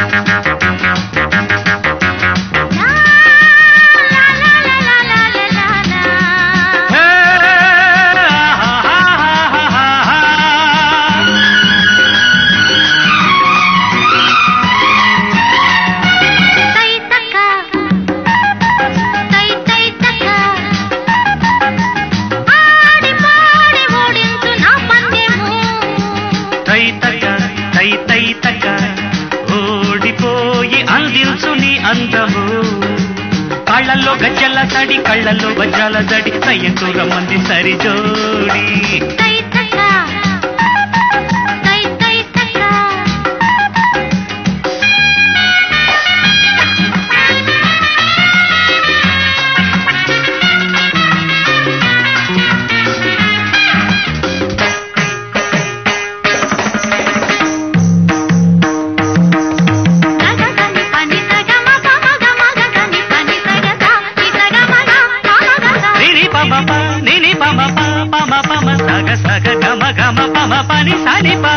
ఓడిపోయి అందించు నీ అందము కళ్ళల్లో గజ్జల తడి కళ్ళల్లో వజ్రాల దడి సయ్యంటూ రమ్మంది సరి జోడి సగ సగ గమ గమ పమ పని సనిపా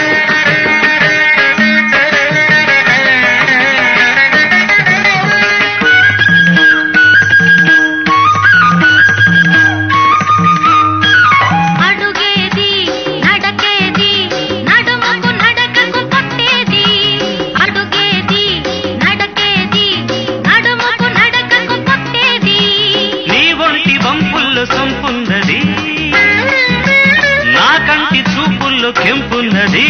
అడుగేది నడకేది నడుముకు నడకకు కొట్టేది అడుగేది నడకేది నడుముకు నడకకు కొట్టేది నీ ఒంటి వంపుల్లో సొంపున్నది నా కంటి చూపుల్లో కెంపున్నది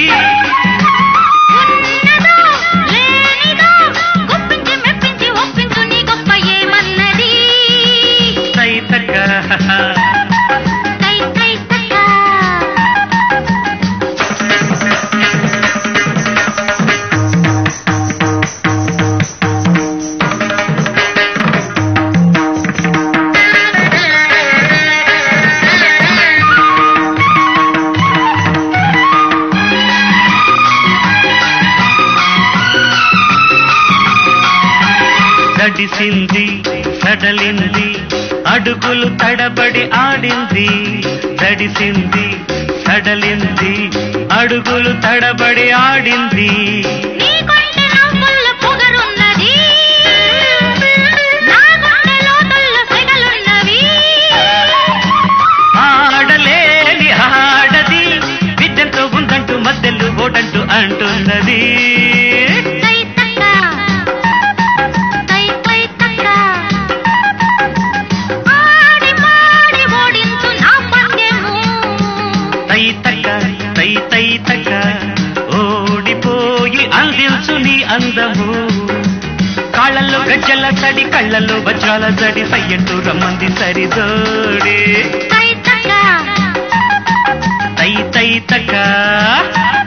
తడిసింది సడలింది అడుగులు తడబడి ఆడింది తడిసింది సడలింది అడుగులు తడబడి ఆడింది ఆడలేని ఆడది విద్యంతో ఉందంటూ మధ్యలో ఓటంటూ అంటున్నది ఓడిపోయి అందించు నీ అందము కాళ్ళల్లో గజ్జల తడి కళ్ళల్లో వజ్రాల జడి సయ్యంటూ రమ్మంది సరి జోడి తై తై తక్క